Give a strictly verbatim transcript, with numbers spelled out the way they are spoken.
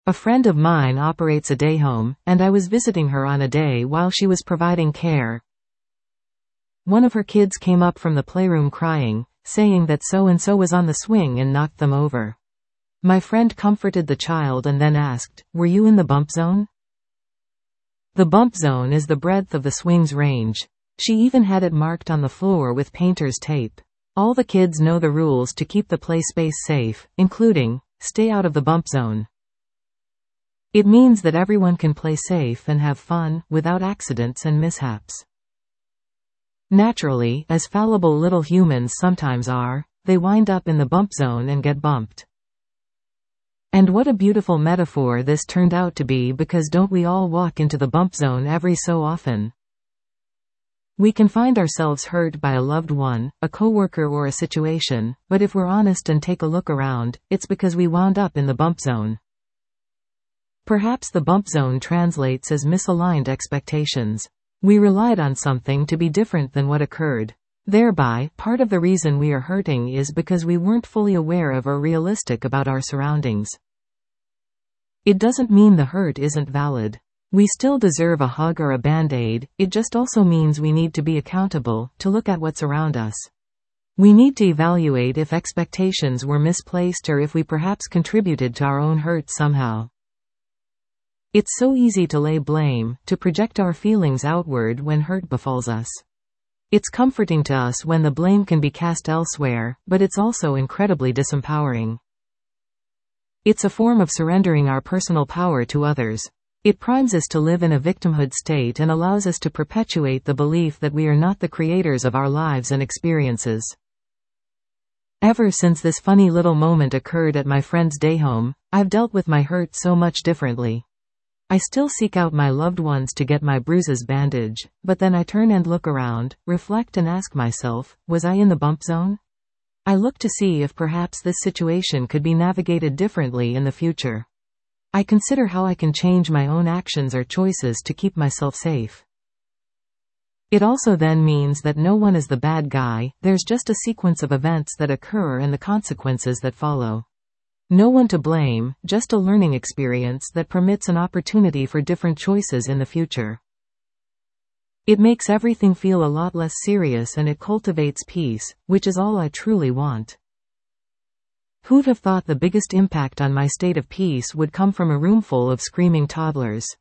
A friend of mine operates a day home, and I was visiting her on a day while she was providing care. One of her kids came up from the playroom crying, saying that so-and-so was on the swing and knocked them over. My friend comforted the child and then asked, "Were you in the bump zone?" The bump zone is the breadth of the swing's range. She even had it marked on the floor with painter's tape. All the kids know the rules to keep the play space safe, including, stay out of the bump zone. It means that everyone can play safe and have fun, without accidents and mishaps. Naturally, as fallible little humans sometimes are, they wind up in the bump zone and get bumped. And what a beautiful metaphor this turned out to be, because don't we all walk into the bump zone every so often? We can find ourselves hurt by a loved one, a coworker or a situation, but if we're honest and take a look around, it's because we wound up in the bump zone. Perhaps the bump zone translates as misaligned expectations. We relied on something to be different than what occurred. Thereby, part of the reason we are hurting is because we weren't fully aware of or realistic about our surroundings. It doesn't mean the hurt isn't valid. We still deserve a hug or a band-aid, it just also means we need to be accountable, to look at what's around us. We need to evaluate if expectations were misplaced or if we perhaps contributed to our own hurt somehow. It's so easy to lay blame, to project our feelings outward when hurt befalls us. It's comforting to us when the blame can be cast elsewhere, but it's also incredibly disempowering. It's a form of surrendering our personal power to others. It primes us to live in a victimhood state and allows us to perpetuate the belief that we are not the creators of our lives and experiences. Ever since this funny little moment occurred at my friend's day home, I've dealt with my hurt so much differently. I still seek out my loved ones to get my bruises bandaged, but then I turn and look around, reflect and ask myself, was I in the bump zone? I look to see if perhaps this situation could be navigated differently in the future. I consider how I can change my own actions or choices to keep myself safe. It also then means that no one is the bad guy, there's just a sequence of events that occur and the consequences that follow. No one to blame, just a learning experience that permits an opportunity for different choices in the future. It makes everything feel a lot less serious and it cultivates peace, which is all I truly want. Who'd have thought the biggest impact on my state of peace would come from a roomful of screaming toddlers?